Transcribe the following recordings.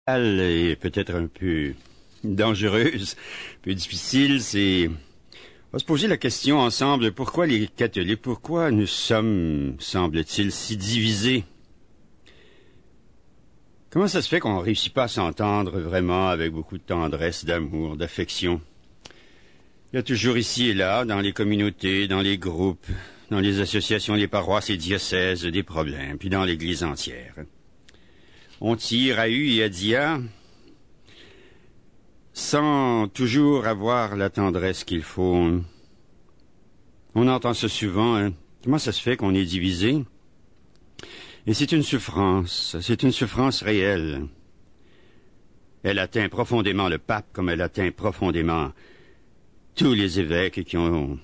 Elle est peut-être un peu dangereuse, un peu difficile. On va se poser la question ensemble, pourquoi les catholiques, pourquoi nous sommes, semble-t-il, si divisés? Comment ça se fait qu'on ne réussit pas à s'entendre vraiment avec beaucoup de tendresse, d'amour, d'affection? Il y a toujours ici et là, dans les communautés, dans les groupes, dans les associations, les paroisses et diocèses, des problèmes, puis dans l'Église entière. On tire à U et à Dia sans toujours avoir la tendresse qu'il faut. On entend ça souvent, hein? Comment ça se fait qu'on est divisé? Et c'est une souffrance réelle. Elle atteint profondément le pape comme elle atteint profondément tous les évêques qui ont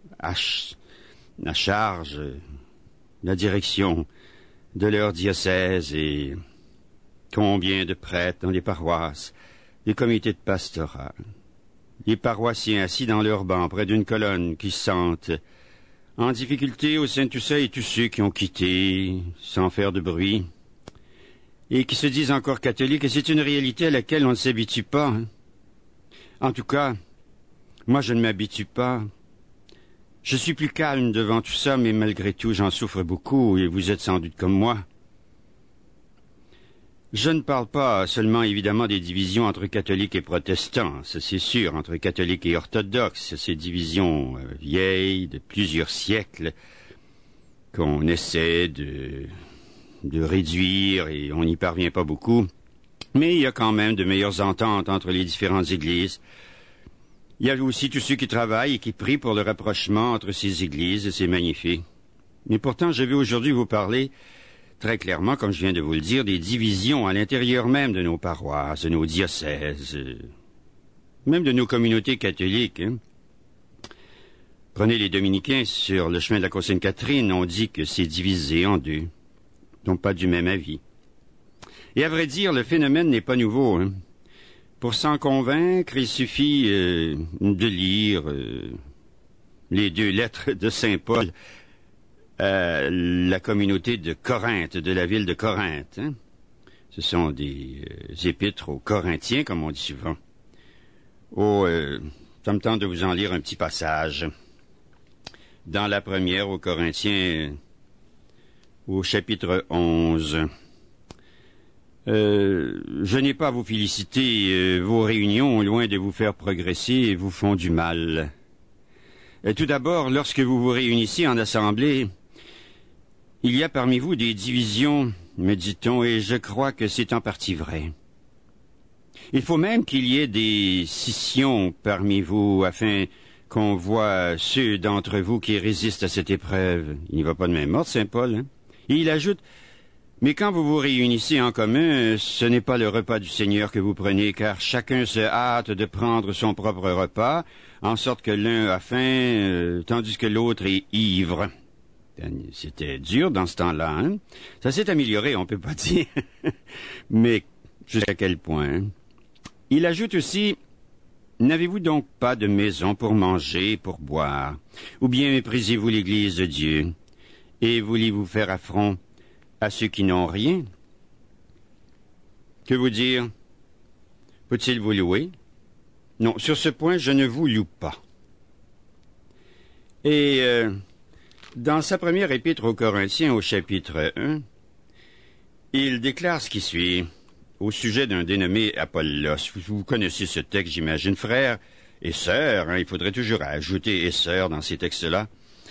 la charge, la direction de leur diocèse et combien de prêtres dans les paroisses, les comités de pastorat, les paroissiens assis dans leurs bancs près d'une colonne qui se sentent en difficulté au sein de tout ça et tous ceux qui ont quitté sans faire de bruit et qui se disent encore catholiques, et c'est une réalité à laquelle on ne s'habitue pas. Hein. En tout cas, moi je ne m'habitue pas. Je suis plus calme devant tout ça, mais malgré tout j'en souffre beaucoup et vous êtes sans doute comme moi. Je ne parle pas seulement évidemment des divisions entre catholiques et protestants, ça c'est sûr, entre catholiques et orthodoxes, ces divisions vieilles de plusieurs siècles qu'on essaie de réduire et on n'y parvient pas beaucoup. Mais il y a quand même de meilleures ententes entre les différentes églises. Il y a aussi tous ceux qui travaillent et qui prient pour le rapprochement entre ces églises et c'est magnifique. Mais pourtant, je vais aujourd'hui vous parler très clairement, comme je viens de vous le dire, des divisions à l'intérieur même de nos paroisses, de nos diocèses, même de nos communautés catholiques. Hein. Prenez les dominicains sur le chemin de la Côte Sainte-Catherine, on dit que c'est divisé en deux, donc pas du même avis. Et à vrai dire, le phénomène n'est pas nouveau. Hein. Pour s'en convaincre, il suffit de lire les 2 lettres de Saint Paul la communauté de Corinthe, de la ville de Corinthe. Hein? Ce sont des épîtres aux Corinthiens, comme on dit souvent. Ça me tente de vous en lire un petit passage. Dans la première aux Corinthiens, au chapitre 11. Je n'ai pas à vous féliciter, vos réunions, loin de vous faire progresser, vous font du mal. Tout d'abord, lorsque vous vous réunissez en assemblée, il y a parmi vous des divisions, me dit-on, et je crois que c'est en partie vrai. Il faut même qu'il y ait des scissions parmi vous, afin qu'on voie ceux d'entre vous qui résistent à cette épreuve. Il n'y va pas de même ordre, Saint Paul. Hein? Et il ajoute, mais quand vous vous réunissez en commun, ce n'est pas le repas du Seigneur que vous prenez, car chacun se hâte de prendre son propre repas, en sorte que l'un a faim, tandis que l'autre est ivre. C'était dur dans ce temps-là, hein? Ça s'est amélioré, on peut pas dire. Mais jusqu'à quel point? Hein? Il ajoute aussi, n'avez-vous donc pas de maison pour manger, pour boire? Ou bien méprisez-vous l'Église de Dieu? Et voulez-vous faire affront à ceux qui n'ont rien? Que vous dire? Peut-il vous louer? Non, sur ce point, je ne vous loue pas. Et dans sa première épître aux Corinthiens, au chapitre 1, il déclare ce qui suit, au sujet d'un dénommé Apollos. Vous connaissez ce texte, j'imagine, frères et sœurs, hein, il faudrait toujours ajouter « et sœurs » dans ces textes-là.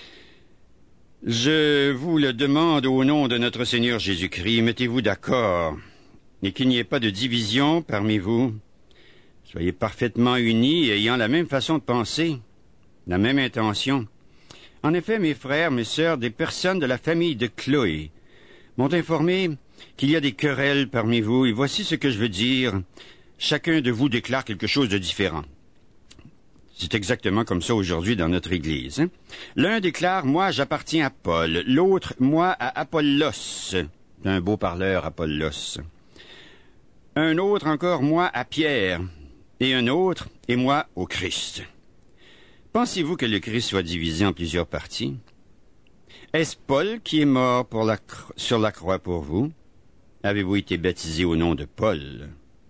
Je vous le demande au nom de notre Seigneur Jésus-Christ, mettez-vous d'accord, et qu'il n'y ait pas de division parmi vous. Soyez parfaitement unis, ayant la même façon de penser, la même intention. En effet, mes frères, mes sœurs, des personnes de la famille de Chloé m'ont informé qu'il y a des querelles parmi vous, et voici ce que je veux dire. Chacun de vous déclare quelque chose de différent. C'est exactement comme ça aujourd'hui dans notre Église. Hein? L'un déclare, moi j'appartiens à Paul, l'autre, moi à Apollos. C'est un beau parleur, Apollos. Un autre encore, moi à Pierre, et un autre, et moi au Christ. Pensez-vous que le Christ soit divisé en plusieurs parties? Est-ce Paul qui est mort sur la croix pour vous? Avez-vous été baptisé au nom de Paul?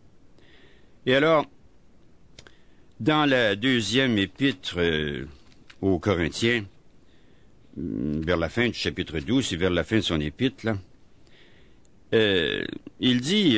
Et alors, dans la deuxième épître aux Corinthiens, vers la fin du chapitre 12, c'est vers la fin de son épître, là, il dit,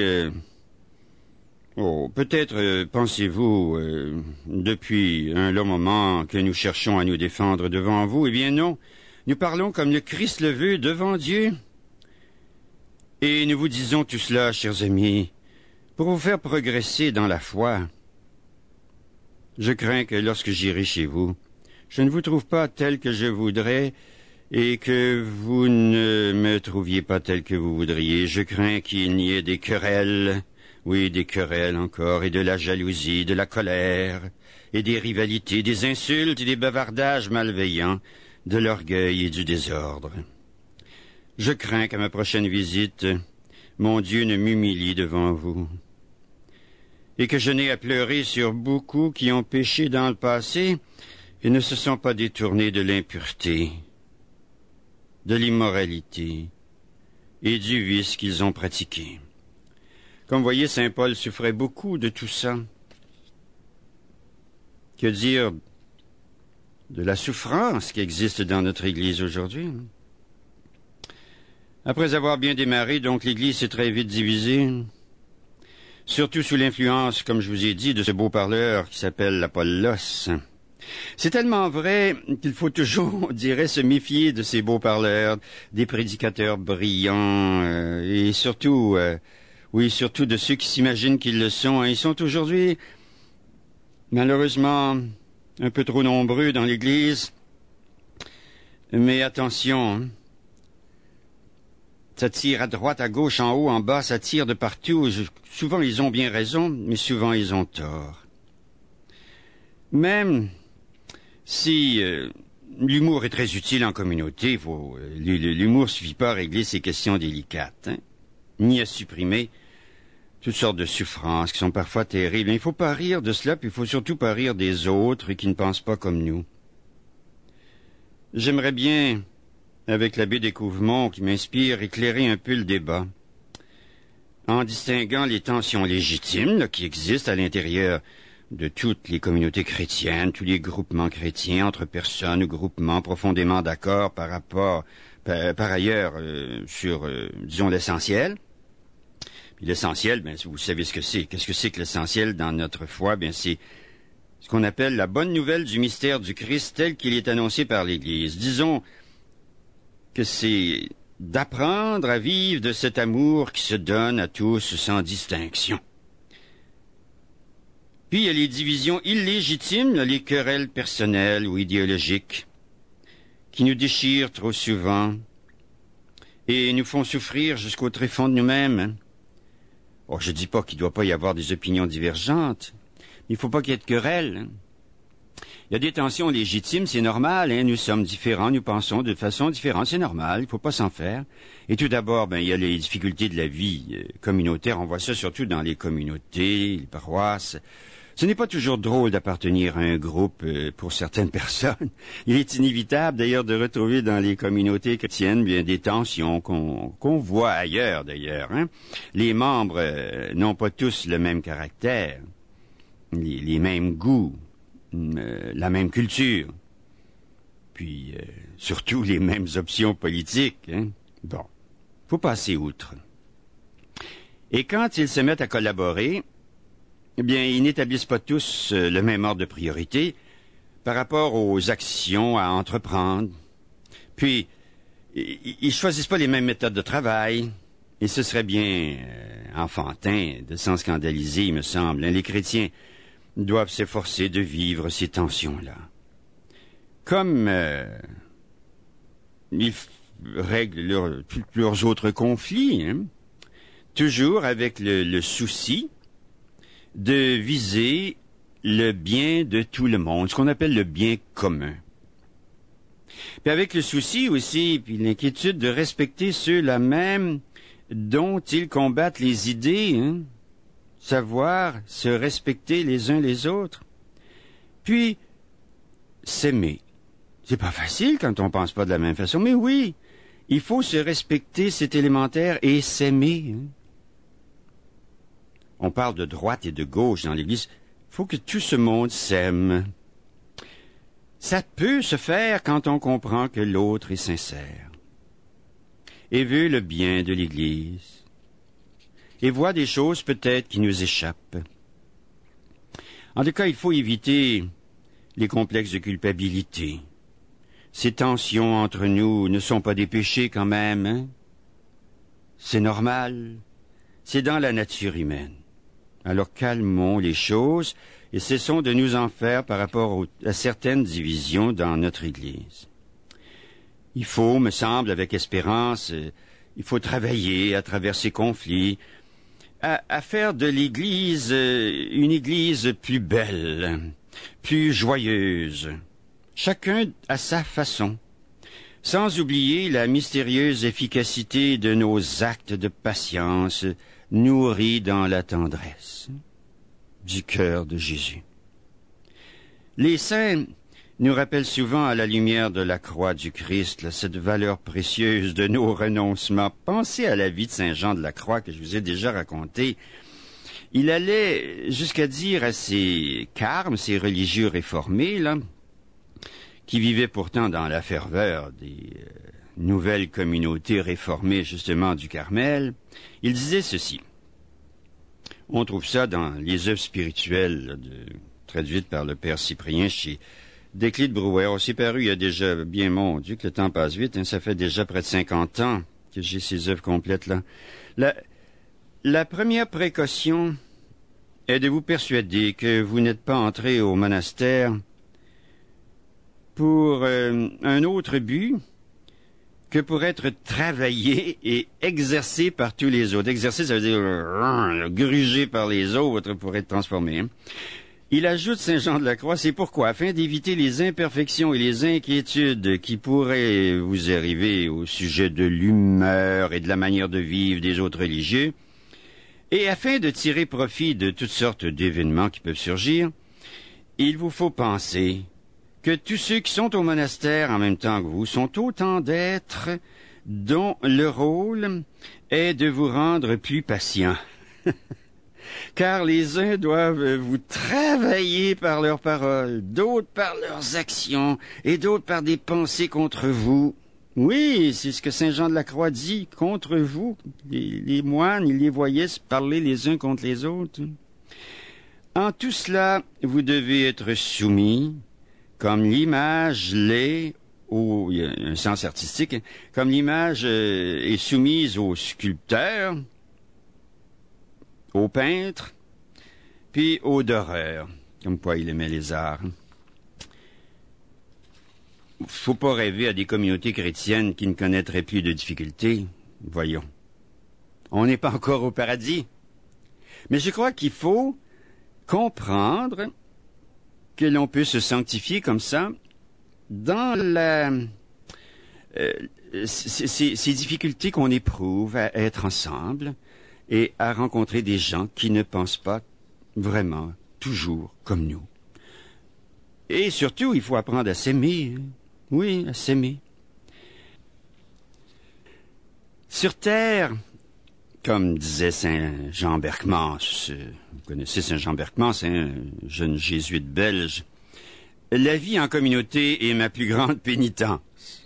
peut-être pensez-vous, depuis un long moment que nous cherchons à nous défendre devant vous, eh bien non, nous parlons comme le Christ le veut devant Dieu. Et nous vous disons tout cela, chers amis, pour vous faire progresser dans la foi. Je crains que lorsque j'irai chez vous, je ne vous trouve pas tel que je voudrais, et que vous ne me trouviez pas tel que vous voudriez. Je crains qu'il n'y ait des querelles, oui, des querelles encore, et de la jalousie, de la colère, et des rivalités, des insultes et des bavardages malveillants, de l'orgueil et du désordre. Je crains qu'à ma prochaine visite, mon Dieu ne m'humilie devant vous, et que je n'ai à pleurer sur beaucoup qui ont péché dans le passé et ne se sont pas détournés de l'impureté, de l'immoralité et du vice qu'ils ont pratiqué. Comme vous voyez, saint Paul souffrait beaucoup de tout ça. Que dire de la souffrance qui existe dans notre Église aujourd'hui? Après avoir bien démarré, donc, l'Église s'est très vite divisée, surtout sous l'influence, comme je vous ai dit, de ce beau parleur qui s'appelle Apollos. C'est tellement vrai qu'il faut toujours, on dirait, se méfier de ces beaux parleurs, des prédicateurs brillants, et surtout, surtout de ceux qui s'imaginent qu'ils le sont. Ils sont aujourd'hui, malheureusement, un peu trop nombreux dans l'Église. Mais attention, ça tire à droite, à gauche, en haut, en bas, ça tire de partout. Souvent, ils ont bien raison, mais souvent, ils ont tort. Même si l'humour est très utile en communauté, l'humour ne suffit pas à régler ces questions délicates, ni à supprimer toutes sortes de souffrances qui sont parfois terribles. Il ne faut pas rire de cela, puis il ne faut surtout pas rire des autres qui ne pensent pas comme nous. J'aimerais bien, avec l'abbé Découvemont qui m'inspire, éclairer un peu le débat, en distinguant les tensions légitimes là, qui existent à l'intérieur de toutes les communautés chrétiennes, tous les groupements chrétiens, entre personnes ou groupements profondément d'accord par ailleurs sur, disons, l'essentiel. Puis l'essentiel, bien, vous savez ce que c'est. Qu'est-ce que c'est que l'essentiel dans notre foi? Bien, c'est ce qu'on appelle la bonne nouvelle du mystère du Christ tel qu'il est annoncé par l'Église. Disons que c'est d'apprendre à vivre de cet amour qui se donne à tous sans distinction. Puis il y a les divisions illégitimes, les querelles personnelles ou idéologiques, qui nous déchirent trop souvent et nous font souffrir jusqu'au tréfonds de nous-mêmes. Oh, je ne dis pas qu'il ne doit pas y avoir des opinions divergentes, mais il ne faut pas qu'il y ait de querelles. Il y a des tensions légitimes, c'est normal, nous sommes différents, nous pensons de façon différente, c'est normal, il ne faut pas s'en faire. Et tout d'abord, il y a les difficultés de la vie communautaire, on voit ça surtout dans les communautés, les paroisses. Ce n'est pas toujours drôle d'appartenir à un groupe pour certaines personnes. Il est inévitable d'ailleurs de retrouver dans les communautés chrétiennes bien des tensions qu'on voit ailleurs d'ailleurs. Les membres n'ont pas tous le même caractère, les mêmes goûts, la même culture, puis surtout les mêmes options politiques. Bon, faut passer outre. Et quand ils se mettent à collaborer, eh bien, ils n'établissent pas tous le même ordre de priorité par rapport aux actions à entreprendre. Puis, ils choisissent pas les mêmes méthodes de travail. Et ce serait bien enfantin de s'en scandaliser, il me semble. Les chrétiens doivent s'efforcer de vivre ces tensions-là. Comme ils règlent tous leurs autres conflits, toujours avec le souci de viser le bien de tout le monde, ce qu'on appelle le bien commun. Puis avec le souci aussi, puis l'inquiétude de respecter ceux-là même dont ils combattent les idées, savoir se respecter les uns les autres. Puis, s'aimer. C'est pas facile quand on pense pas de la même façon, mais oui, il faut se respecter, c'est élémentaire, et s'aimer. on parle de droite et de gauche dans l'Église. Il faut que tout ce monde s'aime. Ça peut se faire quand on comprend que l'autre est sincère et veut le bien de l'Église et voit des choses peut-être qui nous échappent. En tout cas, il faut éviter les complexes de culpabilité. Ces tensions entre nous ne sont pas des péchés quand même, hein? C'est normal. C'est dans la nature humaine. Alors calmons les choses et cessons de nous en faire par rapport à certaines divisions dans notre Église. Il faut, me semble, avec espérance, il faut travailler à travers ces conflits, à faire de l'Église une Église plus belle, plus joyeuse, chacun à sa façon, sans oublier la mystérieuse efficacité de nos actes de patience, nourris dans la tendresse du cœur de Jésus. Les saints nous rappellent souvent à la lumière de la croix du Christ cette valeur précieuse de nos renoncements. Pensez à la vie de Saint Jean de la Croix que je vous ai déjà racontée. Il allait jusqu'à dire à ces carmes, ces religieux réformés, là, qui vivaient pourtant dans la ferveur des nouvelles communautés réformées justement du Carmel, il disait ceci. On trouve ça dans les œuvres spirituelles traduites par le père Cyprien chez Desclés de Brouwer. C'est paru il y a déjà, bien mon Dieu, que le temps passe vite, hein, ça fait déjà près de 50 ans que j'ai ces œuvres complètes là. La première précaution est de vous persuader que vous n'êtes pas entré au monastère pour un autre but que pour être travaillé et exercé par tous les autres. Exercer, ça veut dire grugé par les autres pour être transformé. Hein. Il ajoute Saint Jean de la Croix, c'est pourquoi, afin d'éviter les imperfections et les inquiétudes qui pourraient vous arriver au sujet de l'humeur et de la manière de vivre des autres religieux, et afin de tirer profit de toutes sortes d'événements qui peuvent surgir, il vous faut penser que tous ceux qui sont au monastère en même temps que vous sont autant d'êtres dont le rôle est de vous rendre plus patient. Car les uns doivent vous travailler par leurs paroles, d'autres par leurs actions, et d'autres par des pensées contre vous. Oui, c'est ce que Saint Jean de la Croix dit, contre vous. Les moines, ils les voyaient se parler les uns contre les autres. En tout cela, vous devez être soumis, comme l'image l'est, il y a un sens artistique, comme l'image est soumise au sculpteur, au peintre, puis au doreur, comme quoi il aimait les arts. Faut pas rêver à des communautés chrétiennes qui ne connaîtraient plus de difficultés. Voyons. On n'est pas encore au paradis. Mais je crois qu'il faut comprendre que l'on peut se sanctifier comme ça dans ces difficultés qu'on éprouve à être ensemble et à rencontrer des gens qui ne pensent pas vraiment toujours comme nous. Et surtout, il faut apprendre à s'aimer. Oui, à s'aimer. Sur Terre, comme disait Saint Jean Berckmans, vous connaissez Saint Jean Berckmans, c'est un jeune jésuite belge, la vie en communauté est ma plus grande pénitence.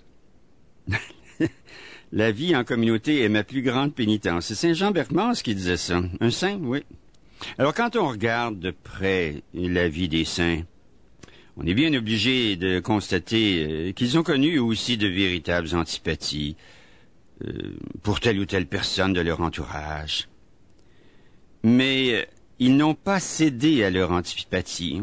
La vie en communauté est ma plus grande pénitence. C'est Saint Jean Berckmans qui disait ça. Un saint, oui. Alors quand on regarde de près la vie des saints, on est bien obligé de constater qu'ils ont connu aussi de véritables antipathies pour telle ou telle personne de leur entourage. Mais ils n'ont pas cédé à leur antipathie.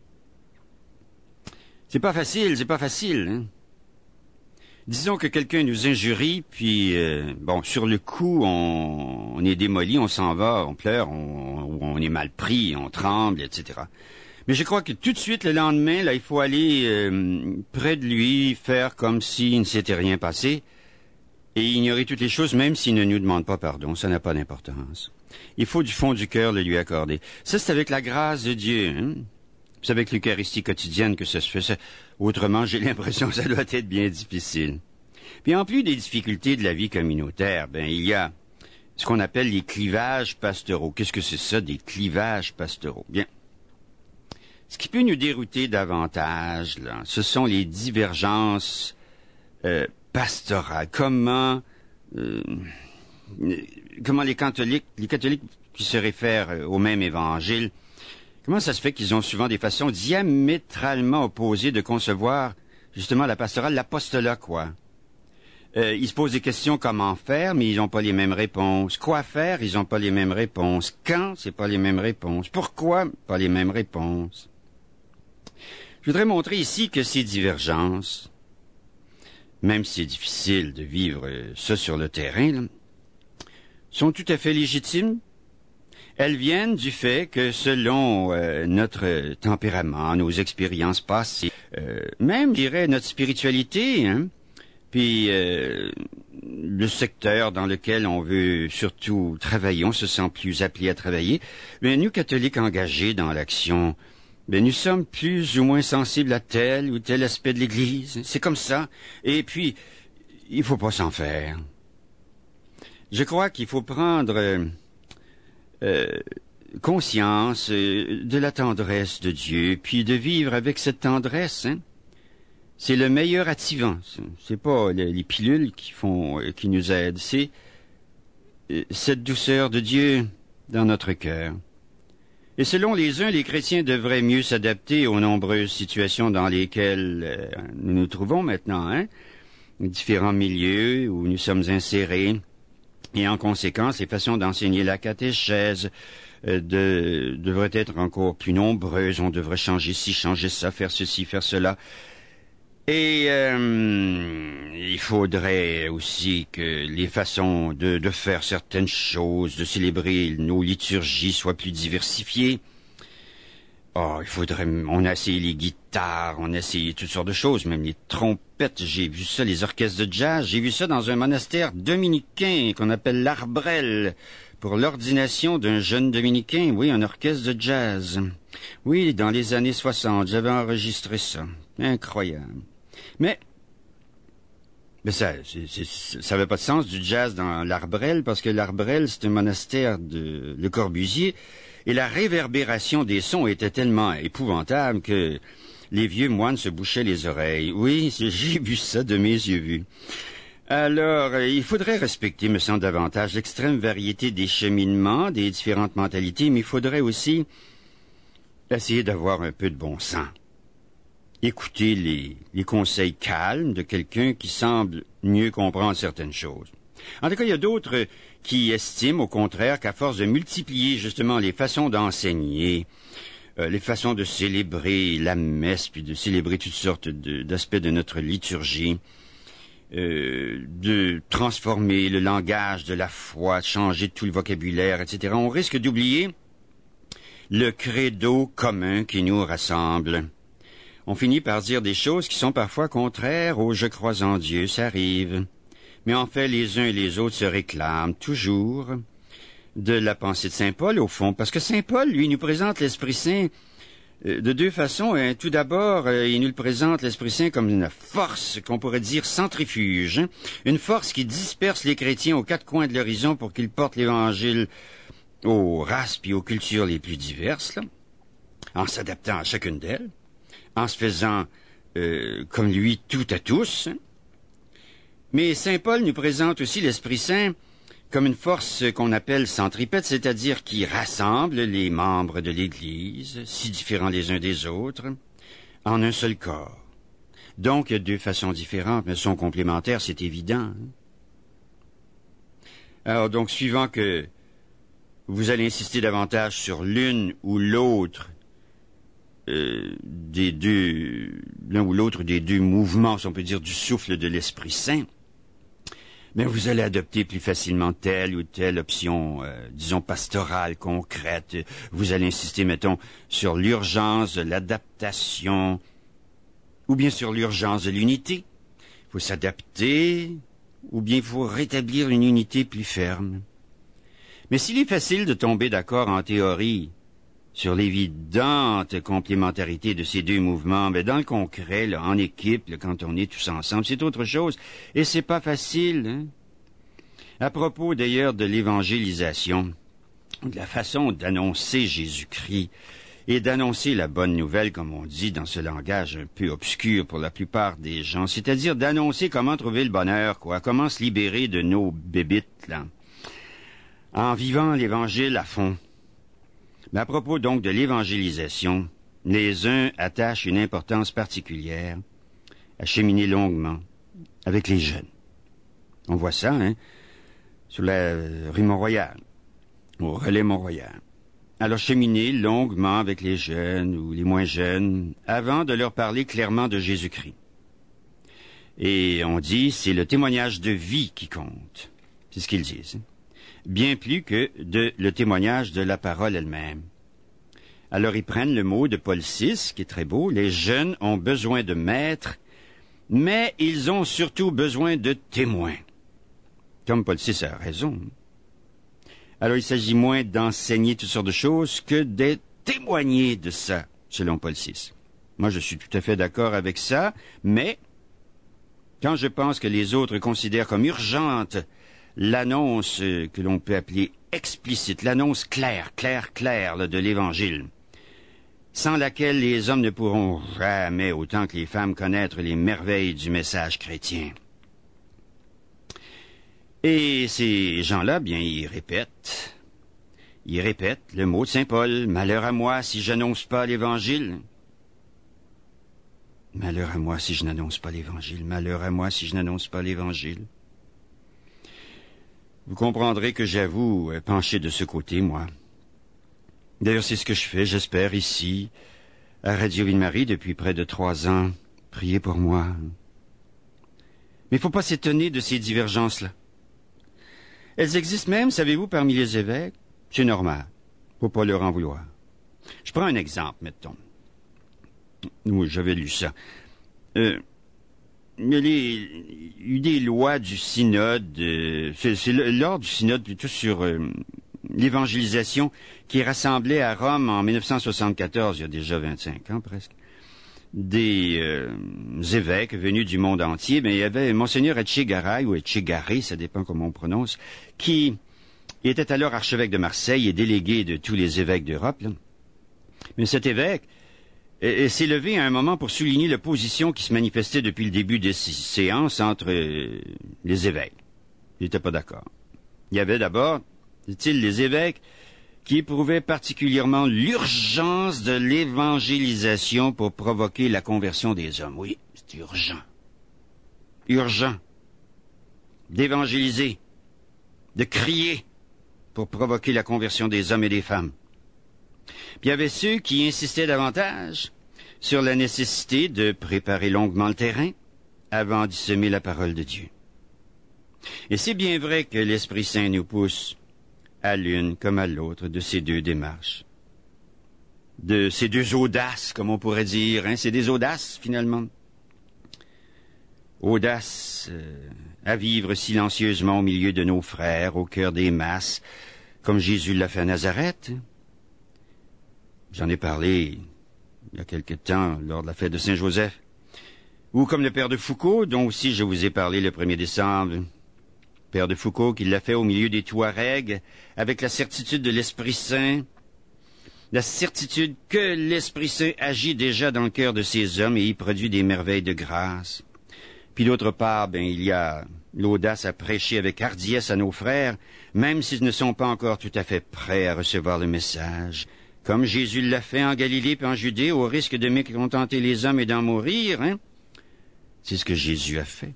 C'est pas facile. Hein? Disons que quelqu'un nous injurie, puis, sur le coup, on est démoli, on s'en va, on pleure, on est mal pris, on tremble, etc. Mais je crois que tout de suite, le lendemain, là, il faut aller près de lui, faire comme s'il ne s'était rien passé, et ignorer toutes les choses, même s'il ne nous demande pas pardon. Ça n'a pas d'importance. Il faut du fond du cœur le lui accorder. Ça, c'est avec la grâce de Dieu. Hein? C'est avec l'Eucharistie quotidienne que ça se fait. Ça, autrement, j'ai l'impression que ça doit être bien difficile. Puis en plus des difficultés de la vie communautaire, il y a ce qu'on appelle les clivages pastoraux. Qu'est-ce que c'est ça, des clivages pastoraux? Bien, ce qui peut nous dérouter davantage, là, ce sont les divergences pastorales. Comment les catholiques qui se réfèrent au même évangile, comment ça se fait qu'ils ont souvent des façons diamétralement opposées de concevoir justement la pastorale, l'apostolat, quoi? Ils se posent des questions comment faire, mais ils n'ont pas les mêmes réponses. Quoi faire, ils n'ont pas les mêmes réponses. Quand, c'est pas les mêmes réponses. Pourquoi, pas les mêmes réponses. Je voudrais montrer ici que ces divergences, même si c'est difficile de vivre ça sur le terrain, là, sont tout à fait légitimes. Elles viennent du fait que selon notre tempérament, nos expériences passées, même, je dirais, notre spiritualité, puis le secteur dans lequel on veut surtout travailler, on se sent plus appelé à travailler, mais nous, catholiques engagés dans l'action, ben nous sommes plus ou moins sensibles à tel ou tel aspect de l'Église. C'est comme ça. Et puis, il faut pas s'en faire. Je crois qu'il faut prendre conscience de la tendresse de Dieu, puis de vivre avec cette tendresse. C'est le meilleur attivant. C'est pas les pilules qui nous aident. C'est cette douceur de Dieu dans notre cœur. Et selon les uns, les chrétiens devraient mieux s'adapter aux nombreuses situations dans lesquelles nous nous trouvons maintenant, les différents milieux où nous sommes insérés. Et en conséquence, les façons d'enseigner la catéchèse devraient être encore plus nombreuses. On devrait changer ci, changer ça, faire ceci, faire cela. Et il faudrait aussi que les façons de faire certaines choses, de célébrer nos liturgies soient plus diversifiées. Oh, on a essayé les guitares, on a essayé toutes sortes de choses, même les trompettes, j'ai vu ça, les orchestres de jazz, j'ai vu ça dans un monastère dominicain qu'on appelle l'Arbrel, pour l'ordination d'un jeune dominicain, oui, un orchestre de jazz. Oui, dans les années 60, j'avais enregistré ça. Incroyable. Mais ça n'avait pas de sens du jazz dans l'Arbrel, parce que l'Arbrel, c'est un monastère de Le Corbusier, et la réverbération des sons était tellement épouvantable que les vieux moines se bouchaient les oreilles. Oui, j'ai vu ça de mes yeux vus. Alors, il faudrait respecter, me semble, davantage l'extrême variété des cheminements, des différentes mentalités, mais il faudrait aussi essayer d'avoir un peu de bon sens. Écouter les conseils calmes de quelqu'un qui semble mieux comprendre certaines choses. En tout cas, il y a d'autres qui estiment, au contraire, qu'à force de multiplier justement les façons d'enseigner, les façons de célébrer la messe, puis de célébrer toutes sortes d'aspects de notre liturgie, de transformer le langage de la foi, de changer tout le vocabulaire, etc., on risque d'oublier le credo commun qui nous rassemble. On finit par dire des choses qui sont parfois contraires au « je crois en Dieu », ça arrive. Mais en fait, les uns et les autres se réclament toujours de la pensée de Saint Paul, au fond, parce que Saint Paul, lui, nous présente l'Esprit Saint de deux façons. Tout d'abord, il nous le présente, l'Esprit Saint, comme une force qu'on pourrait dire centrifuge, une force qui disperse les chrétiens aux quatre coins de l'horizon pour qu'ils portent l'Évangile aux races et aux cultures les plus diverses, là, en s'adaptant à chacune d'elles, en se faisant comme lui tout à tous. Mais Saint Paul nous présente aussi l'Esprit Saint comme une force qu'on appelle centripète, c'est-à-dire qui rassemble les membres de l'Église, si différents les uns des autres, en un seul corps. Donc, il y a deux façons différentes, mais sont complémentaires, c'est évident. Alors, donc, suivant que vous allez insister davantage sur l'une ou l'autre l'un ou l'autre des deux mouvements, si on peut dire, du souffle de l'Esprit Saint, mais vous allez adopter plus facilement telle ou telle option, disons, pastorale, concrète. Vous allez insister, mettons, sur l'urgence de l'adaptation, ou bien sur l'urgence de l'unité. Il faut s'adapter, ou bien il faut rétablir une unité plus ferme. Mais s'il est facile de tomber d'accord en théorie sur l'évidente complémentarité de ces deux mouvements, mais dans le concret, là, en équipe, là, quand on est tous ensemble, c'est autre chose. Et c'est pas facile, À propos d'ailleurs de l'évangélisation, de la façon d'annoncer Jésus-Christ et d'annoncer la bonne nouvelle, comme on dit dans ce langage un peu obscur pour la plupart des gens, c'est-à-dire d'annoncer comment trouver le bonheur, comment se libérer de nos bébites, là, en vivant l'Évangile à fond. Mais à propos donc de l'évangélisation, les uns attachent une importance particulière à cheminer longuement avec les jeunes. On voit ça, sur la rue Mont-Royal, au relais Mont-Royal. Alors cheminer longuement avec les jeunes ou les moins jeunes avant de leur parler clairement de Jésus-Christ. Et on dit, c'est le témoignage de vie qui compte. C'est ce qu'ils disent. Bien plus que le témoignage de la parole elle-même. Alors ils prennent le mot de Paul VI, qui est très beau, les jeunes ont besoin de maîtres, mais ils ont surtout besoin de témoins. Comme Paul VI a raison. Alors il s'agit moins d'enseigner toutes sortes de choses que de témoigner de ça, selon Paul VI. Moi, je suis tout à fait d'accord avec ça, mais quand je pense que les autres considèrent comme urgente l'annonce que l'on peut appeler explicite, l'annonce claire là, de l'Évangile, sans laquelle les hommes ne pourront jamais, autant que les femmes, connaître les merveilles du message chrétien. Et ces gens-là, bien, ils répètent le mot de saint Paul, « Malheur à moi si j'annonce pas l'Évangile ». Malheur à moi si je n'annonce pas l'Évangile, malheur à moi si je n'annonce pas l'Évangile. Vous comprendrez que j'avoue pencher de ce côté, moi. D'ailleurs, c'est ce que je fais, j'espère, ici, à Radio Ville-Marie, depuis près de 3 ans. Priez pour moi. Mais il ne faut pas s'étonner de ces divergences-là. Elles existent même, savez-vous, parmi les évêques. C'est normal. Faut pas leur en vouloir. Je prends un exemple, mettons. Oui, j'avais lu ça. Il y a eu des lois du synode, c'est l'ordre du synode plutôt sur l'évangélisation qui rassemblait à Rome en 1974, il y a déjà 25 ans presque, des évêques venus du monde entier. Mais il y avait Monseigneur Etchegaray, ou Etchegaray, ça dépend comment on prononce, qui était alors archevêque de Marseille et délégué de tous les évêques d'Europe, là. Mais cet évêque s'est levé à un moment pour souligner l'opposition qui se manifestait depuis le début des séances entre les évêques. Il n'était pas d'accord. Il y avait d'abord, dit-il, les évêques qui éprouvaient particulièrement l'urgence de l'évangélisation pour provoquer la conversion des hommes. Oui, c'est urgent. Urgent. D'évangéliser, de crier pour provoquer la conversion des hommes et des femmes. Puis il y avait ceux qui insistaient davantage sur la nécessité de préparer longuement le terrain avant d'y semer la parole de Dieu. Et c'est bien vrai que l'Esprit Saint nous pousse à l'une comme à l'autre de ces deux démarches, de ces deux audaces, comme on pourrait dire. C'est des audaces, finalement. Audace à vivre silencieusement au milieu de nos frères, au cœur des masses, comme Jésus l'a fait à Nazareth. J'en ai parlé il y a quelque temps lors de la fête de Saint-Joseph. Ou comme le père de Foucault, dont aussi je vous ai parlé le 1er décembre. Père de Foucault qui l'a fait au milieu des Touaregs, avec la certitude de l'Esprit Saint, la certitude que l'Esprit Saint agit déjà dans le cœur de ces hommes et y produit des merveilles de grâce. Puis d'autre part, il y a l'audace à prêcher avec hardiesse à nos frères, même s'ils ne sont pas encore tout à fait prêts à recevoir le message, comme Jésus l'a fait en Galilée et en Judée, au risque de mécontenter les hommes et d'en mourir. C'est ce que Jésus a fait.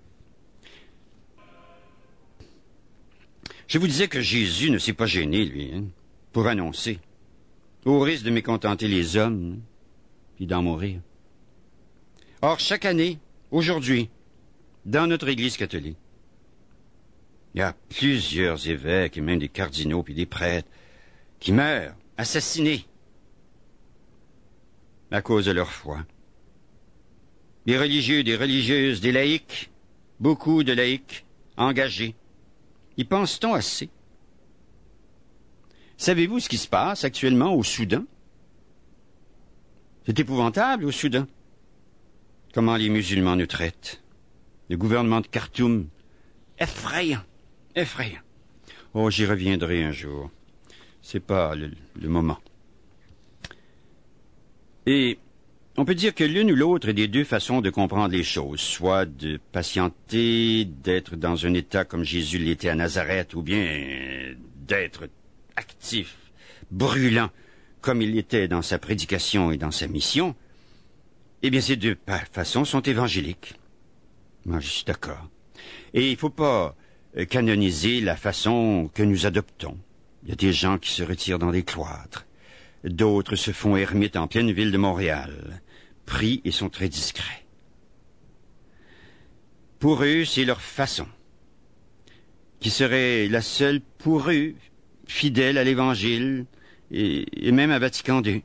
Je vous disais que Jésus ne s'est pas gêné, lui, pour annoncer, au risque de mécontenter les hommes, puis d'en mourir. Or, chaque année, aujourd'hui, dans notre Église catholique, il y a plusieurs évêques et même des cardinaux puis des prêtres qui meurent, assassinés, à cause de leur foi. Des religieux, des religieuses, des laïcs, beaucoup de laïcs engagés. Y pense-t-on assez? Savez-vous ce qui se passe actuellement au Soudan? C'est épouvantable au Soudan. Comment les musulmans nous traitent. Le gouvernement de Khartoum, effrayant, effrayant. Oh, j'y reviendrai un jour. C'est pas le moment. Et on peut dire que l'une ou l'autre des deux façons de comprendre les choses, soit de patienter, d'être dans un état comme Jésus l'était à Nazareth, ou bien d'être actif, brûlant, comme il l'était dans sa prédication et dans sa mission, eh bien ces deux façons sont évangéliques. Moi, je suis d'accord. Et il ne faut pas canoniser la façon que nous adoptons. Il y a des gens qui se retirent dans des cloîtres. D'autres se font ermites en pleine ville de Montréal, prient et sont très discrets. Pour eux, c'est leur façon, qui serait la seule pour eux, fidèle à l'Évangile et même à Vatican II.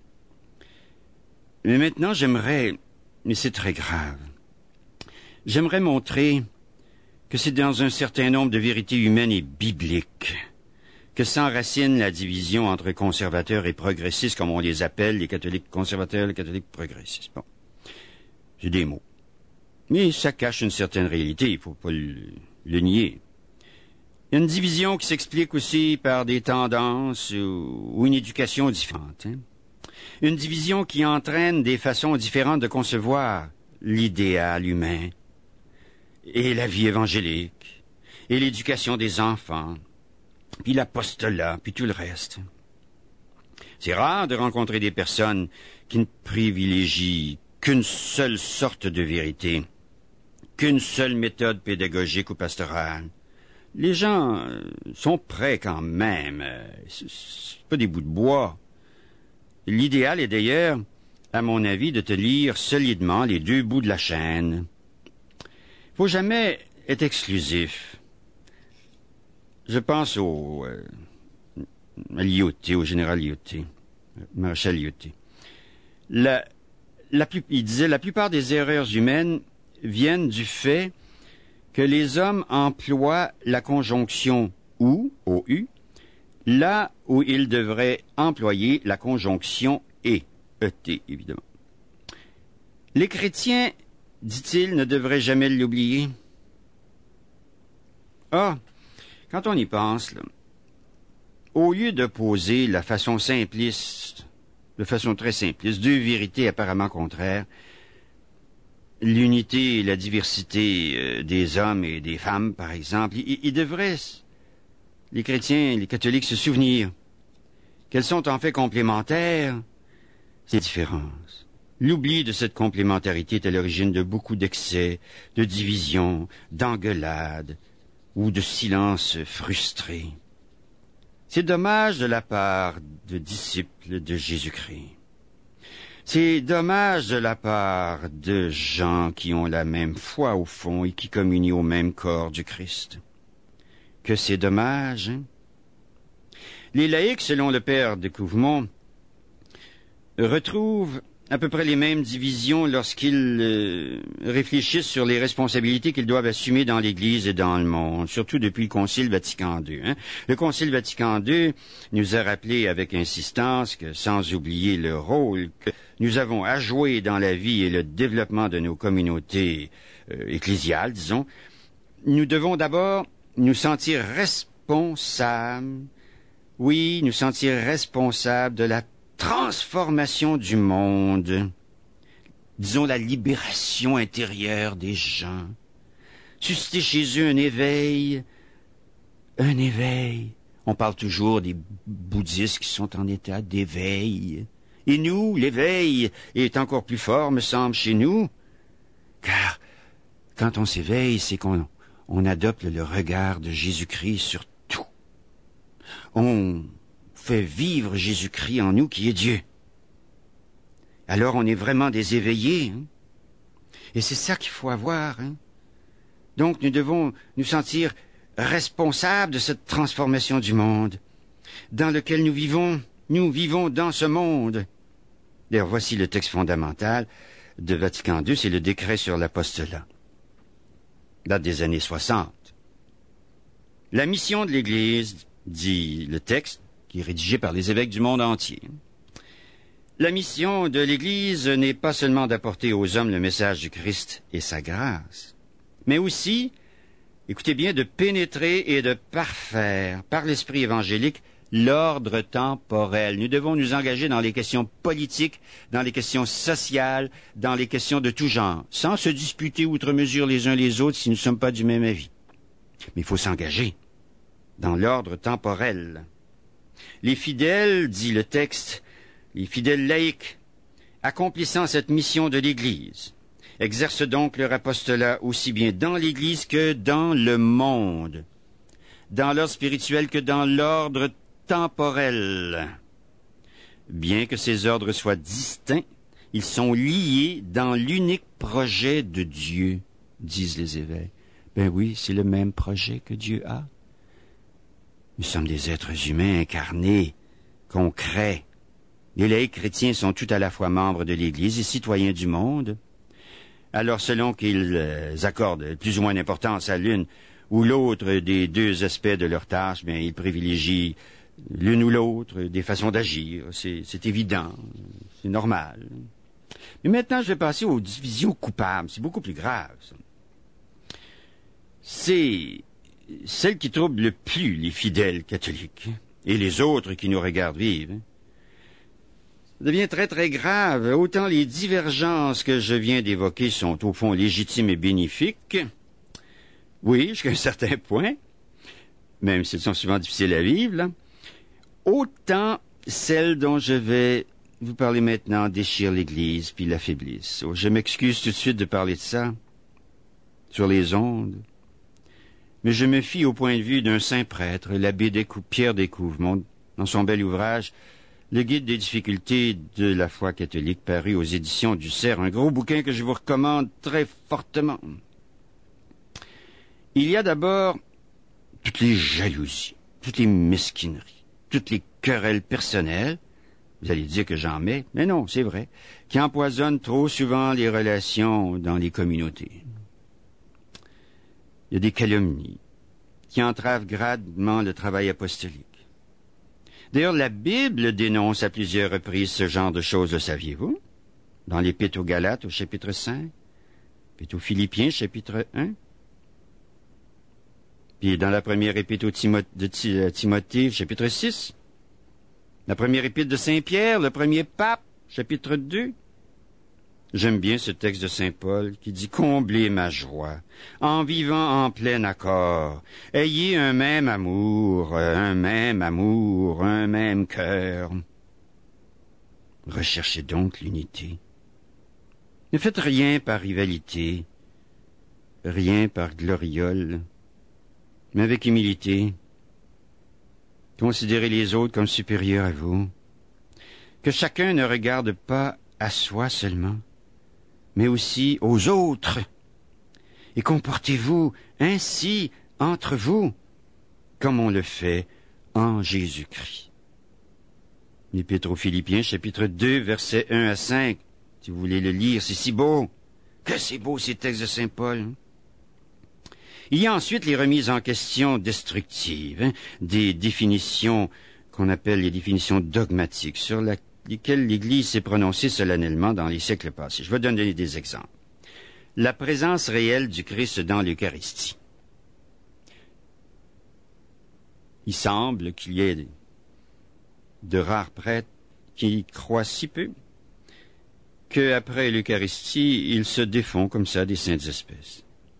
Mais maintenant, mais c'est très grave, j'aimerais montrer que c'est dans un certain nombre de vérités humaines et bibliques que s'enracine la division entre conservateurs et progressistes, comme on les appelle, les catholiques conservateurs, les catholiques progressistes. Bon, c'est des mots. Mais ça cache une certaine réalité, il ne faut pas le nier. Il y a une division qui s'explique aussi par des tendances ou une éducation différente. Une division qui entraîne des façons différentes de concevoir l'idéal humain et la vie évangélique et l'éducation des enfants, puis l'apostolat, puis tout le reste. C'est rare de rencontrer des personnes qui ne privilégient qu'une seule sorte de vérité, qu'une seule méthode pédagogique ou pastorale. Les gens sont prêts quand même. C'est pas des bouts de bois. L'idéal est d'ailleurs, à mon avis, de te lire solidement les deux bouts de la chaîne. Faut jamais être exclusif. Je pense à Lyautey, au général Lyautey, maréchal Lyautey. Il disait, la plupart des erreurs humaines viennent du fait que les hommes emploient la conjonction ou, OU, là où ils devraient employer la conjonction et, ET, évidemment. Les chrétiens, dit-il, ne devraient jamais l'oublier. Ah, quand on y pense, là, au lieu d'opposer la façon simpliste, de façon très simpliste, deux vérités apparemment contraires, l'unité et la diversité des hommes et des femmes, par exemple, ils devraient, les chrétiens, les catholiques, se souvenir qu'elles sont en fait complémentaires, ces différences. L'oubli de cette complémentarité est à l'origine de beaucoup d'excès, de divisions, d'engueulades ou de silences frustrés. C'est dommage de la part de disciples de Jésus-Christ. C'est dommage de la part de gens qui ont la même foi au fond et qui communient au même corps du Christ. Que c'est dommage, hein? Les laïcs, selon le père de Couvemont, retrouvent à peu près les mêmes divisions lorsqu'ils réfléchissent sur les responsabilités qu'ils doivent assumer dans l'Église et dans le monde, surtout depuis le Concile Vatican II. Hein. Le Concile Vatican II nous a rappelé avec insistance que, sans oublier le rôle que nous avons à jouer dans la vie et le développement de nos communautés ecclésiales, disons, nous devons d'abord nous sentir responsables, oui, nous sentir responsables de la transformation du monde, disons la libération intérieure des gens, susciter chez eux un éveil. On parle toujours des bouddhistes qui sont en état d'éveil. Et nous, l'éveil est encore plus fort, me semble, chez nous, car quand on s'éveille, c'est qu'on adopte le regard de Jésus-Christ sur tout. On fait vivre Jésus-Christ en nous qui est Dieu. Alors on est vraiment des éveillés. Hein? Et c'est ça qu'il faut avoir. Hein? Donc nous devons nous sentir responsables de cette transformation du monde dans lequel nous vivons. Nous vivons dans ce monde. D'ailleurs, voici le texte fondamental de Vatican II, c'est le décret sur l'apostolat. Date des années 60. La mission de l'Église, dit le texte, qui est rédigé par les évêques du monde entier. La mission de l'Église n'est pas seulement d'apporter aux hommes le message du Christ et sa grâce, mais aussi écoutez bien, de pénétrer et de parfaire par l'esprit évangélique l'ordre temporel. Nous devons nous engager dans les questions politiques, dans les questions sociales, dans les questions de tout genre, sans se disputer outre mesure les uns les autres si nous ne sommes pas du même avis. Mais il faut s'engager dans l'ordre temporel. Les fidèles, dit le texte, les fidèles laïcs, accomplissant cette mission de l'Église, exercent donc leur apostolat aussi bien dans l'Église que dans le monde, dans l'ordre spirituel que dans l'ordre temporel. Bien que ces ordres soient distincts, ils sont liés dans l'unique projet de Dieu, disent les évêques. Ben oui, c'est le même projet que Dieu a. Nous sommes des êtres humains incarnés, concrets. Les laïcs chrétiens sont tout à la fois membres de l'Église et citoyens du monde. Alors, selon qu'ils accordent plus ou moins d'importance à l'une ou l'autre des deux aspects de leur tâche, bien, ils privilégient l'une ou l'autre des façons d'agir. C'est évident, c'est normal. Mais maintenant, je vais passer aux divisions coupables. C'est beaucoup plus grave, ça. C'est celle qui trouble le plus les fidèles catholiques et les autres qui nous regardent vivre. Ça devient très, très grave. Autant les divergences que je viens d'évoquer sont au fond légitimes et bénéfiques. Oui, jusqu'à un certain point, même si elles sont souvent difficiles à vivre, là. Autant celles dont je vais vous parler maintenant déchirent l'Église puis l'affaiblissent. Oh, je m'excuse tout de suite de parler de ça sur les ondes. Mais je me fie au point de vue d'un saint prêtre, l'abbé Pierre Descouvres, dans son bel ouvrage « Le guide des difficultés de la foi catholique » paru aux éditions du Cerf, un gros bouquin que je vous recommande très fortement. Il y a d'abord toutes les jalousies, toutes les mesquineries, toutes les querelles personnelles, vous allez dire que j'en mets, mais non, c'est vrai, qui empoisonnent trop souvent les relations dans les communautés. Il y a des calomnies qui entravent gravement le travail apostolique. D'ailleurs, la Bible dénonce à plusieurs reprises ce genre de choses, le saviez-vous? Dans l'Épître aux Galates, au chapitre 5, l'Épître aux Philippiens, chapitre 1, puis dans la première épître de Timothée, chapitre 6, la première épître de Saint-Pierre, le premier pape, chapitre 2. J'aime bien ce texte de Saint Paul qui dit « Comblez ma joie, en vivant en plein accord, ayez un même amour, un même cœur. » Recherchez donc l'unité. Ne faites rien par rivalité, rien par gloriole, mais avec humilité. Considérez les autres comme supérieurs à vous. Que chacun ne regarde pas à soi seulement, mais aussi aux autres. Et comportez-vous ainsi entre vous, comme on le fait en Jésus-Christ. L'Épître aux Philippiens, chapitre 2, versets 1 à 5. Si vous voulez le lire, c'est si beau. Que c'est beau ces textes de Saint Paul. Il y a ensuite les remises en question destructives, des définitions qu'on appelle les définitions dogmatiques, sur lesquelles l'Église s'est prononcée solennellement dans les siècles passés. Je vais donner des exemples. La présence réelle du Christ dans l'Eucharistie. Il semble qu'il y ait de rares prêtres qui y croient si peu qu'après l'Eucharistie, ils se défont comme ça des saintes espèces.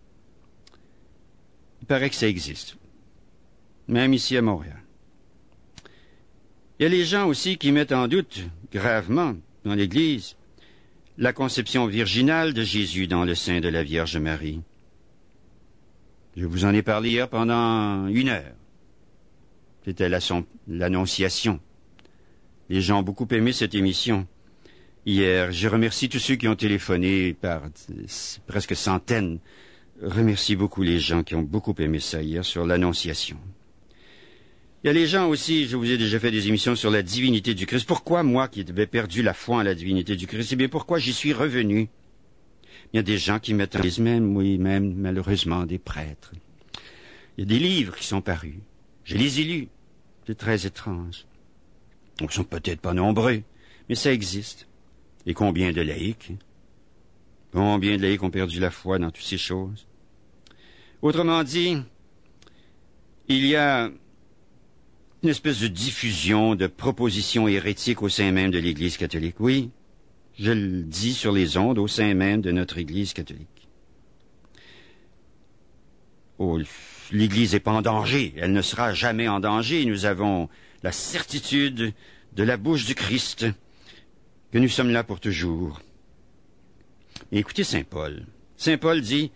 Il paraît que ça existe, même ici à Montréal. Il y a les gens aussi qui mettent en doute gravement dans l'Église la conception virginale de Jésus dans le sein de la Vierge Marie. Je vous en ai parlé hier pendant 1 heure. C'était l'Annonciation. Les gens ont beaucoup aimé cette émission hier. Je remercie tous ceux qui ont téléphoné par presque centaines. Remercie beaucoup les gens qui ont beaucoup aimé ça hier sur l'Annonciation. Il y a les gens aussi, je vous ai déjà fait des émissions sur la divinité du Christ. Pourquoi moi qui avais perdu la foi en la divinité du Christ? Eh bien, pourquoi j'y suis revenu? Il y a des gens qui mettent en cause même malheureusement des prêtres. Il y a des livres qui sont parus. Je les ai lus. C'est très étrange. Ils ne sont peut-être pas nombreux, mais ça existe. Et combien de laïcs? Combien de laïcs ont perdu la foi dans toutes ces choses? Autrement dit, il y a une espèce de diffusion de propositions hérétiques au sein même de l'Église catholique. Oui, je le dis sur les ondes, au sein même de notre Église catholique. Oh, l'Église n'est pas en danger, elle ne sera jamais en danger. Nous avons la certitude de la bouche du Christ que nous sommes là pour toujours. Et écoutez Saint Paul. Saint Paul dit,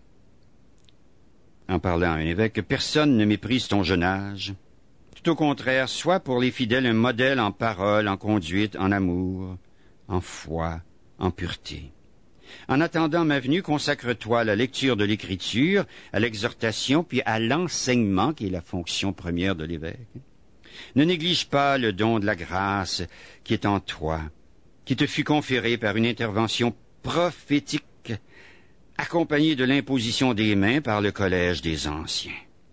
en parlant à un évêque, que personne ne méprise ton jeune âge. Tout au contraire, sois pour les fidèles un modèle en parole, en conduite, en amour, en foi, en pureté. En attendant ma venue, consacre-toi à la lecture de l'Écriture, à l'exhortation, puis à l'enseignement, qui est la fonction première de l'évêque. Ne néglige pas le don de la grâce qui est en toi, qui te fut conféré par une intervention prophétique, accompagnée de l'imposition des mains par le collège des anciens.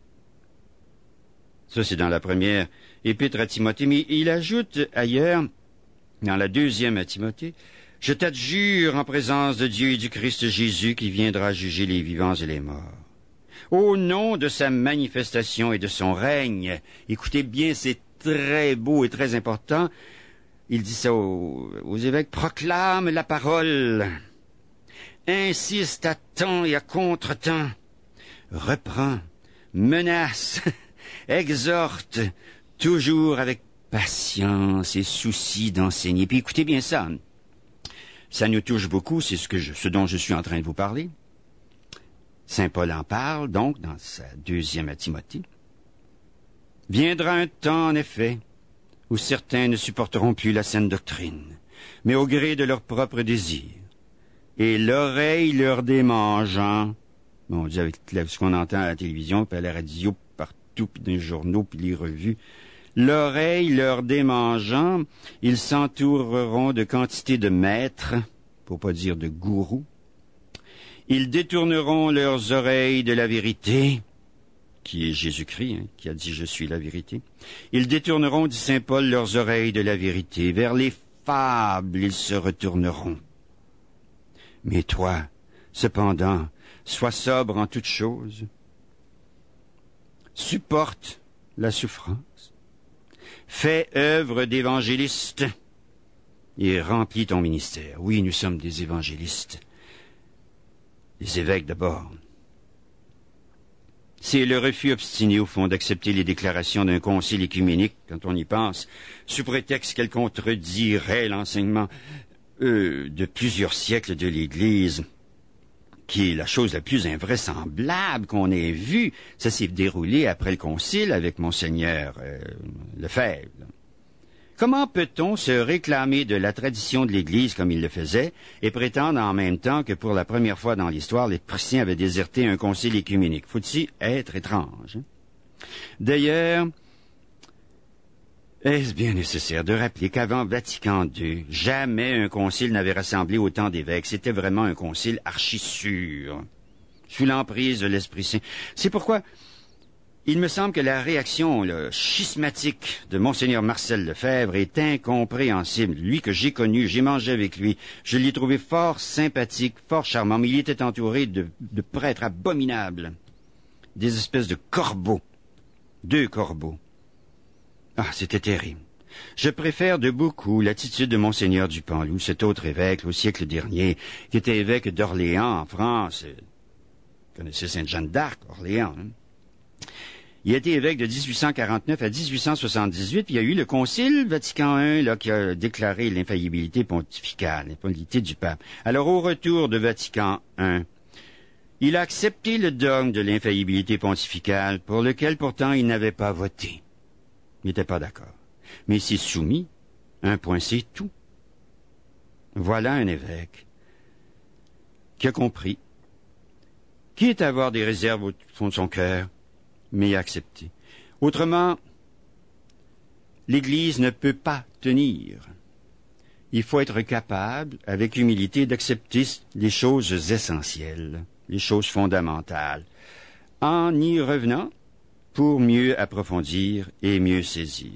Ça, c'est dans la première épître à Timothée, mais il ajoute ailleurs, dans la deuxième à Timothée, « Je t'adjure en présence de Dieu et du Christ Jésus qui viendra juger les vivants et les morts. Au nom de sa manifestation et de son règne, » écoutez bien, c'est très beau et très important, il dit ça aux évêques, « proclame la parole, insiste à temps et à contre-temps, reprend, menace, exhorte, toujours avec patience et souci d'enseigner. » Puis écoutez bien ça. Ça nous touche beaucoup, c'est ce dont je suis en train de vous parler. Saint Paul en parle, donc, dans sa deuxième à Timothée. Viendra un temps, en effet, où certains ne supporteront plus la saine doctrine, mais au gré de leurs propres désirs, et l'oreille leur démangeant, bon, on dit avec ce qu'on entend à la télévision, puis à la radio, partout, puis dans les journaux, puis les revues, l'oreille leur démangeant, ils s'entoureront de quantité de maîtres, pour pas dire de gourous. Ils détourneront leurs oreilles de la vérité, qui est Jésus-Christ, qui a dit « Je suis la vérité ». Ils détourneront, dit Saint Paul, leurs oreilles de la vérité. Vers les fables, ils se retourneront. Mais toi, cependant, sois sobre en toutes choses. Supporte la souffrance. Fais œuvre d'évangéliste et remplis ton ministère. Oui, nous sommes des évangélistes. Les évêques d'abord. C'est le refus obstiné, au fond, d'accepter les déclarations d'un concile écuménique, quand on y pense, sous prétexte qu'elle contredirait l'enseignement de plusieurs siècles de l'Église, qui est la chose la plus invraisemblable qu'on ait vue. Ça s'est déroulé après le concile avec Monseigneur Lefebvre. Comment peut-on se réclamer de la tradition de l'Église comme il le faisait et prétendre en même temps que pour la première fois dans l'histoire, les chrétiens avaient déserté un concile écuménique? Faut-il être étrange? D'ailleurs, est-ce bien nécessaire de rappeler qu'avant Vatican II, jamais un concile n'avait rassemblé autant d'évêques? C'était vraiment un concile archi-sûr, sous l'emprise de l'Esprit Saint. C'est pourquoi il me semble que la réaction schismatique de Monseigneur Marcel Lefebvre est incompréhensible. Lui que j'ai connu, j'ai mangé avec lui, je l'ai trouvé fort sympathique, fort charmant, mais il était entouré de prêtres abominables, des espèces de corbeaux, 2 corbeaux. Ah, c'était terrible. Je préfère de beaucoup l'attitude de Monseigneur Dupanloup, cet autre évêque au siècle dernier, qui était évêque d'Orléans en France. Vous connaissez Sainte Jeanne d'Arc, Orléans, hein? Il a été évêque de 1849 à 1878, puis il y a eu le Concile Vatican I là, qui a déclaré l'infaillibilité pontificale, l'infaillibilité du pape. Alors, au retour de Vatican I, il a accepté le dogme de l'infaillibilité pontificale, pour lequel pourtant il n'avait pas voté. Il n'était pas d'accord. Mais il s'est soumis. Un point, c'est tout. Voilà un évêque qui a compris, qui est à avoir des réserves au fond de son cœur, mais accepté. Autrement, l'Église ne peut pas tenir. Il faut être capable, avec humilité, d'accepter les choses essentielles, les choses fondamentales, en y revenant pour mieux approfondir et mieux saisir.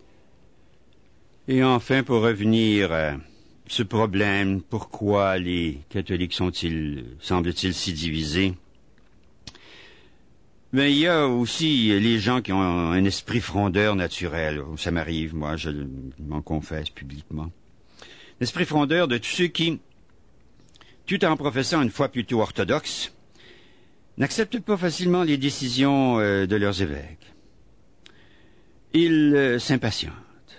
Et enfin, pour revenir à ce problème, pourquoi les catholiques sont-ils, semble-t-il, si divisés? Mais il y a aussi les gens qui ont un esprit frondeur naturel. Ça m'arrive, moi, je m'en confesse publiquement. L'esprit frondeur de tous ceux qui, tout en professant une foi plutôt orthodoxe, n'acceptent pas facilement les décisions de leurs évêques. Ils s'impatientent.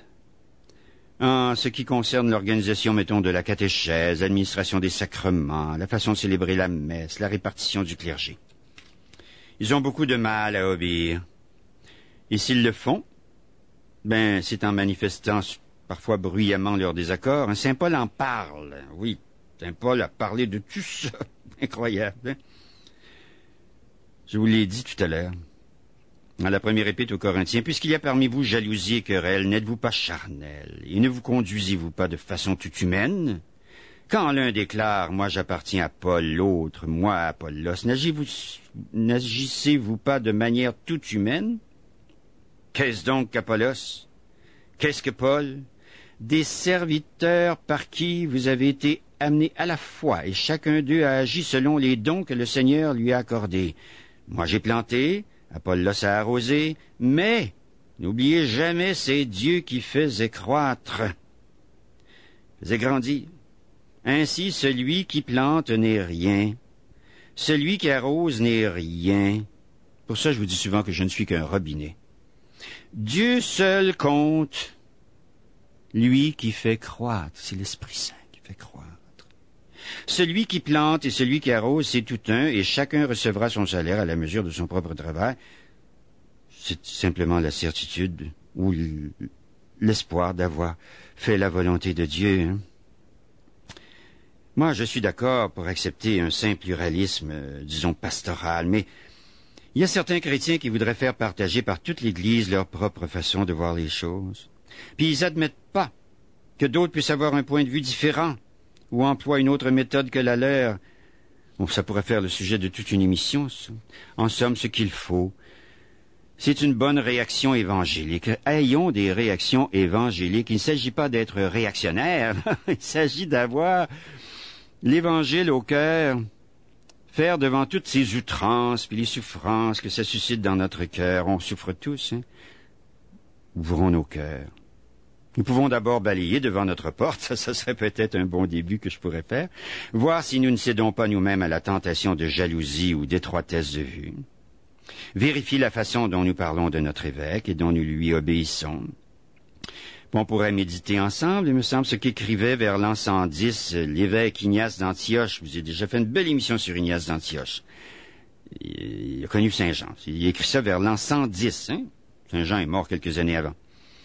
En ce qui concerne l'organisation, mettons, de la catéchèse, l'administration des sacrements, la façon de célébrer la messe, la répartition du clergé. Ils ont beaucoup de mal à obéir. Et s'ils le font, c'est en manifestant parfois bruyamment leur désaccord. Saint Paul en parle. Oui, Saint Paul a parlé de tout ça. Incroyable, hein? Je vous l'ai dit tout à l'heure, dans la première épître aux Corinthiens, puisqu'il y a parmi vous jalousie et querelle, n'êtes-vous pas charnels, et ne vous conduisez-vous pas de façon toute humaine? Quand l'un déclare, moi j'appartiens à Paul, l'autre, moi à Apollos, n'agissez-vous pas de manière toute humaine? Qu'est-ce donc qu'Apollos? Qu'est-ce que Paul? Des serviteurs par qui vous avez été amenés à la foi, et chacun d'eux a agi selon les dons que le Seigneur lui a accordés. Moi j'ai planté, Apollos a arrosé, mais n'oubliez jamais, c'est Dieu qui faisait croître, faisait grandir. Ainsi, celui qui plante n'est rien, celui qui arrose n'est rien. Pour ça, je vous dis souvent que je ne suis qu'un robinet. Dieu seul compte, lui qui fait croître, c'est l'Esprit Saint qui fait croître. Celui qui plante et celui qui arrose, c'est tout un, et chacun recevra son salaire à la mesure de son propre travail. C'est simplement la certitude ou l'espoir d'avoir fait la volonté de Dieu. Hein? Moi, je suis d'accord pour accepter un saint pluralisme, disons pastoral, mais il y a certains chrétiens qui voudraient faire partager par toute l'Église leur propre façon de voir les choses. Puis ils n'admettent pas que d'autres puissent avoir un point de vue différent ou emploient une autre méthode que la leur. Bon, ça pourrait faire le sujet de toute une émission, ça. En somme, ce qu'il faut, c'est une bonne réaction évangélique. Ayons des réactions évangéliques. Il ne s'agit pas d'être réactionnaire. Il s'agit d'avoir l'Évangile au cœur, faire devant toutes ces outrances puis les souffrances que ça suscite dans notre cœur. On souffre tous, hein? Ouvrons nos cœurs. Nous pouvons d'abord balayer devant notre porte, ça serait peut-être un bon début que je pourrais faire, voir si nous ne cédons pas nous-mêmes à la tentation de jalousie ou d'étroitesse de vue. Vérifier la façon dont nous parlons de notre évêque et dont nous lui obéissons. On pourrait méditer ensemble, il me semble, ce qu'écrivait vers l'an 110 l'évêque Ignace d'Antioche. Je vous ai déjà fait une belle émission sur Ignace d'Antioche. Il a connu Saint Jean. Il a écrit ça vers l'an 110. Hein? Saint Jean est mort quelques années avant.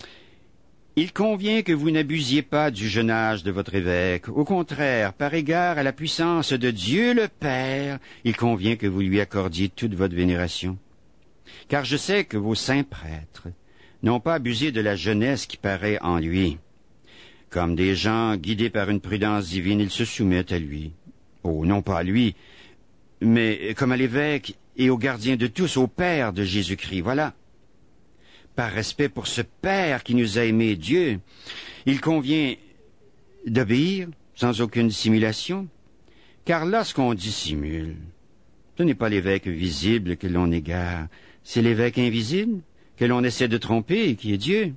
Il convient que vous n'abusiez pas du jeune âge de votre évêque. Au contraire, par égard à la puissance de Dieu le Père, il convient que vous lui accordiez toute votre vénération. Car je sais que vos saints prêtres n'ont pas abusé de la jeunesse qui paraît en lui. Comme des gens guidés par une prudence divine, ils se soumettent à lui. Oh, non pas à lui, mais comme à l'évêque et au gardien de tous, au Père de Jésus-Christ. Voilà. Par respect pour ce Père qui nous a aimés, Dieu, il convient d'obéir sans aucune dissimulation, car lorsqu'on dissimule, ce n'est pas l'évêque visible que l'on égare, c'est l'évêque invisible que l'on essaie de tromper et qui est Dieu.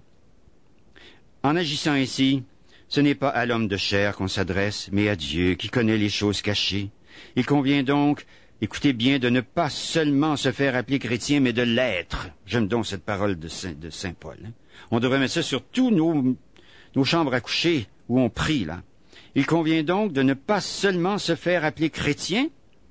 En agissant ainsi, ce n'est pas à l'homme de chair qu'on s'adresse, mais à Dieu qui connaît les choses cachées. Il convient donc, écoutez bien, de ne pas seulement se faire appeler chrétien, mais de l'être. J'aime donc cette parole de Saint Paul. Hein? On devrait mettre ça sur tous nos chambres à coucher où on prie, là. Il convient donc de ne pas seulement se faire appeler chrétien,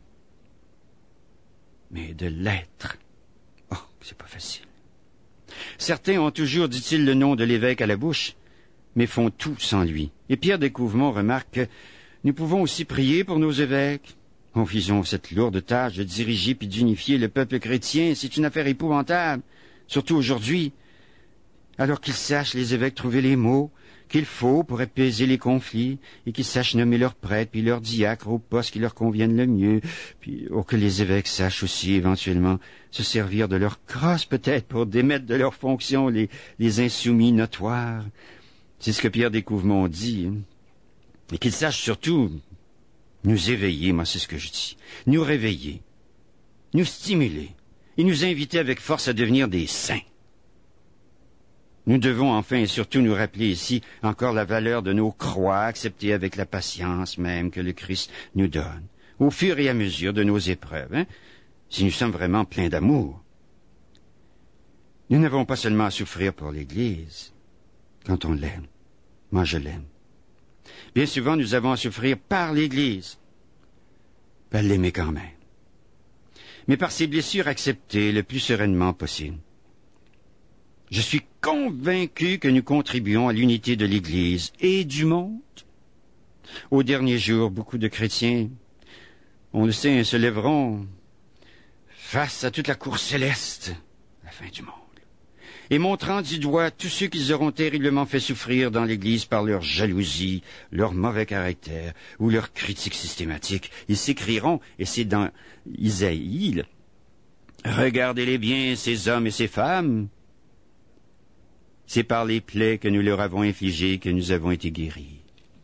mais de l'être. Oh, c'est pas facile. Certains ont toujours, dit-il, le nom de l'évêque à la bouche, mais font tout sans lui. Et Pierre d'Écouvemont remarque que nous pouvons aussi prier pour nos évêques. Confions cette lourde tâche de diriger puis d'unifier le peuple chrétien. C'est une affaire épouvantable, surtout aujourd'hui. Alors qu'ils sachent, les évêques, trouver les mots qu'il faut pour apaiser les conflits et qu'ils sachent nommer leurs prêtres puis leurs diacres au poste qui leur convienne le mieux. Puis que les évêques sachent aussi éventuellement se servir de leur crosse peut-être pour démettre de leurs fonctions les insoumis notoires. C'est ce que Pierre d'Écouvemont dit. Hein? Et qu'ils sachent surtout nous éveiller, moi c'est ce que je dis, nous réveiller, nous stimuler Il nous invitait avec force à devenir des saints. Nous devons enfin et surtout nous rappeler ici encore la valeur de nos croix acceptées avec la patience même que le Christ nous donne, au fur et à mesure de nos épreuves, si nous sommes vraiment pleins d'amour. Nous n'avons pas seulement à souffrir pour l'Église, quand on l'aime. Moi, je l'aime. Bien souvent, nous avons à souffrir par l'Église. Ben, l'aimer quand même. Mais par ces blessures acceptées le plus sereinement possible. Je suis convaincu que nous contribuons à l'unité de l'Église et du monde. Aux derniers jours, beaucoup de chrétiens, on le sait, se lèveront face à toute la cour céleste, la fin du monde, et montrant du doigt tous ceux qu'ils auront terriblement fait souffrir dans l'Église par leur jalousie, leur mauvais caractère ou leur critique systématique. Ils s'écrieront, et c'est dans Isaïe, « Regardez-les bien, ces hommes et ces femmes. C'est par les plaies que nous leur avons infligées que nous avons été guéris. »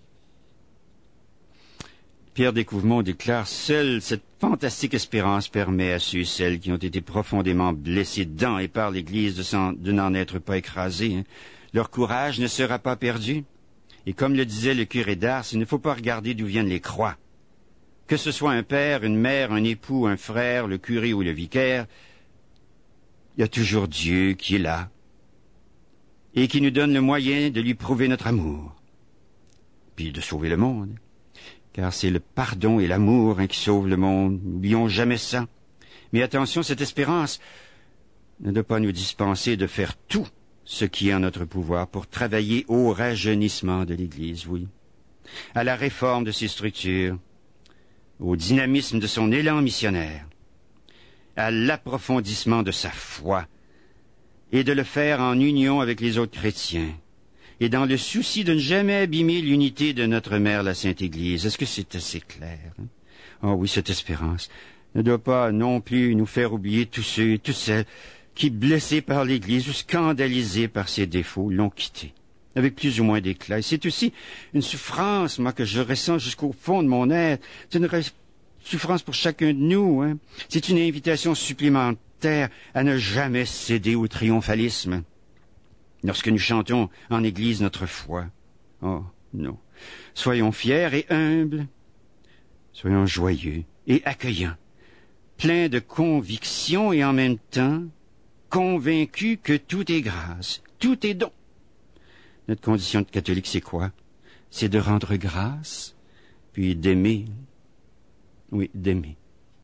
Pierre Découvement déclare « Seule cette fantastique espérance permet à ceux et celles qui ont été profondément blessés dans et par l'Église de n'en être pas écrasés. Leur courage ne sera pas perdu. Et comme le disait le curé d'Ars, il ne faut pas regarder d'où viennent les croix. Que ce soit un père, une mère, un époux, un frère, le curé ou le vicaire, il y a toujours Dieu qui est là et qui nous donne le moyen de lui prouver notre amour, puis de sauver le monde. Car c'est le pardon et l'amour qui sauvent le monde. N'oublions jamais ça. Mais attention, cette espérance ne doit pas nous dispenser de faire tout ce qui est en notre pouvoir pour travailler au rajeunissement de l'Église, oui, à la réforme de ses structures, au dynamisme de son élan missionnaire, à l'approfondissement de sa foi, et de le faire en union avec les autres chrétiens, et dans le souci de ne jamais abîmer l'unité de notre mère, la Sainte Église. Est-ce que c'est assez clair? Oh oui, cette espérance ne doit pas non plus nous faire oublier tous ceux et toutes celles qui, blessés par l'Église ou scandalisés par ses défauts, l'ont quittée, avec plus ou moins d'éclat. Et c'est aussi une souffrance, moi, que je ressens jusqu'au fond de mon être. C'est une souffrance pour chacun de nous. C'est une invitation supplémentaire à ne jamais céder au triomphalisme lorsque nous chantons en Église notre foi. Oh, non. Soyons fiers et humbles. Soyons joyeux et accueillants. Pleins de conviction et en même temps convaincus que tout est grâce, tout est don. Notre condition de catholique, c'est quoi? C'est de rendre grâce, puis d'aimer. Oui, d'aimer.